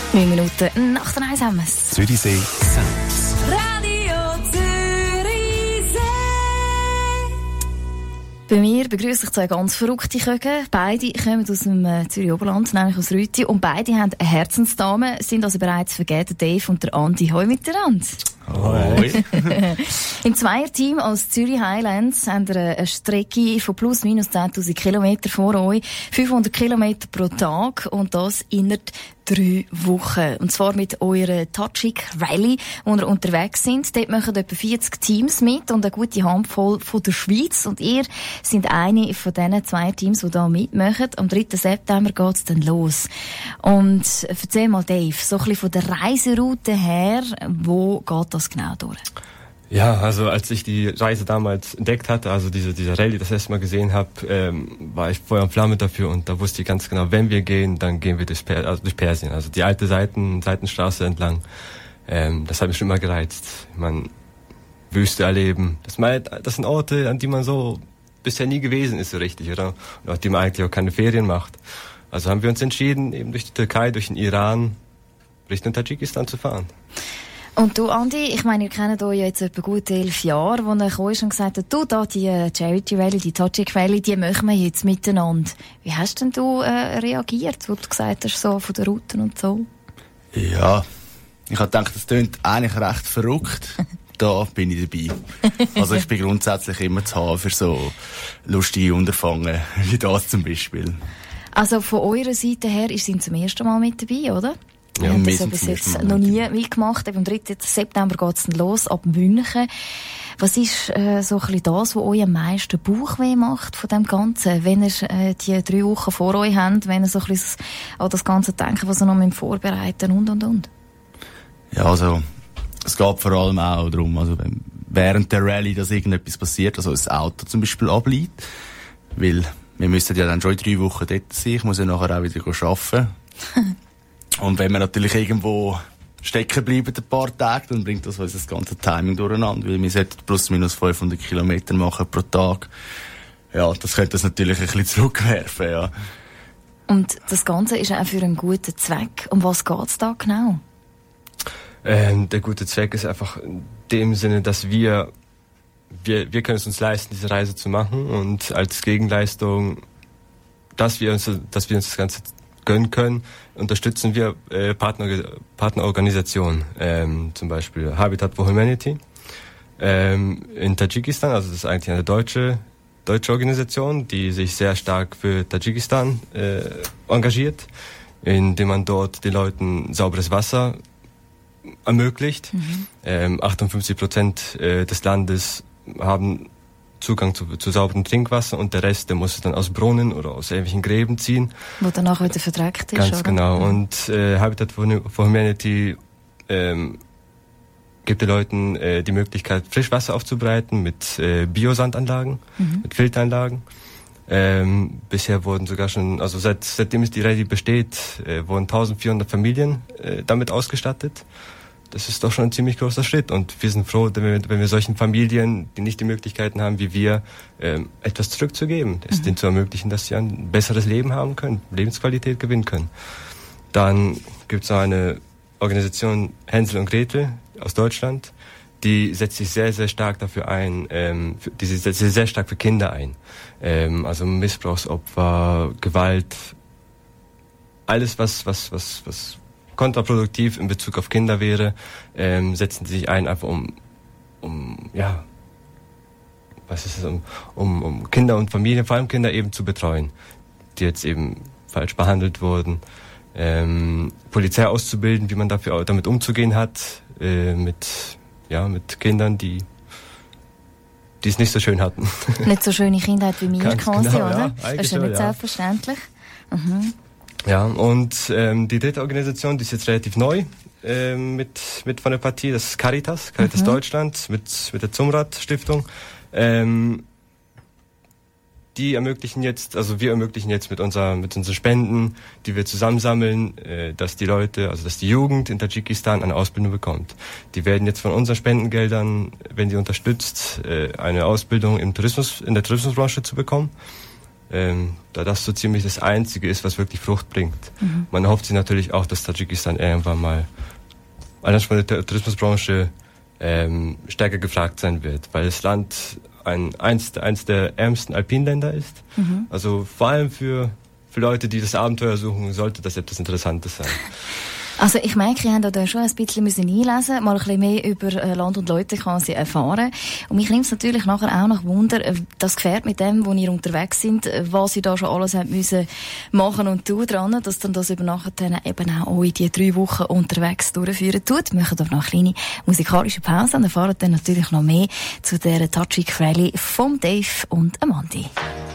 9 Minuten nach der 1 haben wir es. Zürichsee Sounds. Radio Zürichsee. Bei mir begrüße ich zwei ganz verrückte Köge. Beide kommen aus dem Zürich Oberland, nämlich aus Rüti. Und beide haben eine Herzensdame, sind also bereits vergeben, Dave und der Andi. Hoi miteinander. Hoi. Im Zweierteam als Zürich Highlands haben wir eine Strecke von plus minus 10'000 Kilometer vor euch, 500 Kilometer pro Tag und das innerhalb 3 Wochen. Und zwar mit eurer Tajik Rally, wo ihr unterwegs sind. Dort machen etwa 40 Teams mit und eine gute Handvoll von der Schweiz. Und ihr seid eine von diesen 2 Teams, die da mitmachen. Am 3. September geht's dann los. Und erzähl mal, Dave, so ein bisschen von der Reiseroute her, wo geht das genau durch? Ja, also als ich die Reise damals entdeckt hatte, also diese Rallye das erste Mal gesehen habe, war ich Feuer und Flamme dafür und da wusste ich ganz genau, wenn wir gehen, dann gehen wir durch Persien, also die alte Seitenstraße entlang. Das hat mich schon immer gereizt. Wüste erleben. Das sind Orte, an die man so bisher nie gewesen ist so richtig, oder? Und auf die man eigentlich auch keine Ferien macht. Also haben wir uns entschieden, eben durch die Türkei, durch den Iran, Richtung Tadschikistan zu fahren. Und du, Andi, ich meine, ihr kennt euch jetzt etwa gut 11 Jahre, wo ihr kam und gesagt habt, du, da, die Charity Rally, die Tajik Rally, die machen wir jetzt miteinander. Wie hast denn du reagiert, wo du gesagt hast, so von den Routen und so? Ja, ich habe gedacht, das klingt eigentlich recht verrückt. Da bin ich dabei. Also ich bin grundsätzlich immer zu haben für so lustige Unterfangen, wie das zum Beispiel. Also von eurer Seite her, ihr seid zum ersten Mal mit dabei, oder? Ja, wir haben das bis jetzt noch nie mitgemacht. Am 3. September geht es dann los, ab München. Was ist so ein bisschen das, was euch am meisten Bauchweh macht von dem Ganzen? Wenn ihr die 3 Wochen vor euch habt, wenn ihr so ein bisschen an das Ganze denkt, was ihr noch vorbereiten und? Ja, also es geht vor allem auch darum, also wenn während der Rallye, dass irgendetwas passiert, also das Auto zum Beispiel ableitet, weil wir müssen ja dann schon 3 Wochen dort sein, ich muss ja nachher auch wieder arbeiten. Und wenn wir natürlich irgendwo stecken bleiben ein paar Tage, dann bringt das unser ganze Timing durcheinander, weil wir sollten plus minus 500 Kilometer machen pro Tag. Ja, das könnte das natürlich ein bisschen zurückwerfen, ja. Und das Ganze ist auch für einen guten Zweck. Um was geht's da genau? Der gute Zweck ist einfach in dem Sinne, dass wir können es uns leisten, diese Reise zu machen und als Gegenleistung, dass wir uns das Ganze gönnen können, unterstützen wir Partnerorganisationen, zum Beispiel Habitat for Humanity in Tadschikistan, also das ist eigentlich eine deutsche Organisation, die sich sehr stark für Tadschikistan engagiert, indem man dort den Leuten sauberes Wasser ermöglicht. 58% des Landes haben Zugang zu sauberem Trinkwasser und der Rest, der muss es dann aus Brunnen oder aus irgendwelchen Gräben ziehen. Wo danach wieder verdreckt ist, Ganz oder? genau. Und Habitat for Humanity gibt den Leuten die Möglichkeit, Frischwasser aufzubereiten mit Biosandanlagen, mit Filteranlagen. Bisher wurden sogar schon, also seitdem es die Rallye besteht, wurden 1400 Familien damit ausgestattet. Das ist doch schon ein ziemlich großer Schritt und wir sind froh, wenn wir solchen Familien, die nicht die Möglichkeiten haben wie wir, etwas zurückzugeben, es denen zu ermöglichen, dass sie ein besseres Leben haben können, Lebensqualität gewinnen können. Dann gibt es noch eine Organisation Hänsel und Gretel aus Deutschland, die setzt sich sehr, sehr stark dafür ein, die setzt sich sehr stark für Kinder ein. Also Missbrauchsopfer, Gewalt, alles was kontraproduktiv in Bezug auf Kinder wäre, setzen sie sich ein, einfach um Kinder und Familien, vor allem Kinder eben zu betreuen, die jetzt eben falsch behandelt wurden, Polizei auszubilden, wie man damit umzugehen hat, mit Kindern, die es nicht so schön hatten. Nicht so schöne Kindheit wie mir quasi, genau, oder? Ja, das ist ja nicht selbstverständlich. Mhm. Ja, und die dritte Organisation, die ist jetzt relativ neu mit von der Partie, das ist Caritas Deutschland mit der Zumrat-Stiftung. Wir ermöglichen jetzt mit unseren Spenden, die wir zusammensammeln, dass die Jugend in Tadschikistan eine Ausbildung bekommt. Die werden jetzt von unseren Spendengeldern, wenn die unterstützt, eine Ausbildung in der Tourismusbranche zu bekommen. da das so ziemlich das Einzige ist, was wirklich Frucht bringt. Man hofft sich natürlich auch, dass Tadschikistan irgendwann mal allein von der Tourismusbranche stärker gefragt sein wird, weil das Land eins der ärmsten Alpinländer ist. Also vor allem für Leute, die das Abenteuer suchen, sollte das etwas Interessantes sein. Also ich merke, ihr habt da schon ein bisschen einlesen, mal ein bisschen mehr über Land und Leute quasi erfahren. Und mich nimmt es natürlich nachher auch nach Wunder, das Gefährt mit dem, wo ihr unterwegs sind, was ihr da schon alles habt müssen machen und tun dran, dass dann das über nachher dann eben auch euch die 3 Wochen unterwegs durchführen tut. Wir machen doch noch eine kleine musikalische Pause und erfahren dann natürlich noch mehr zu der Tadschik Rallye vom Dave und Amandi.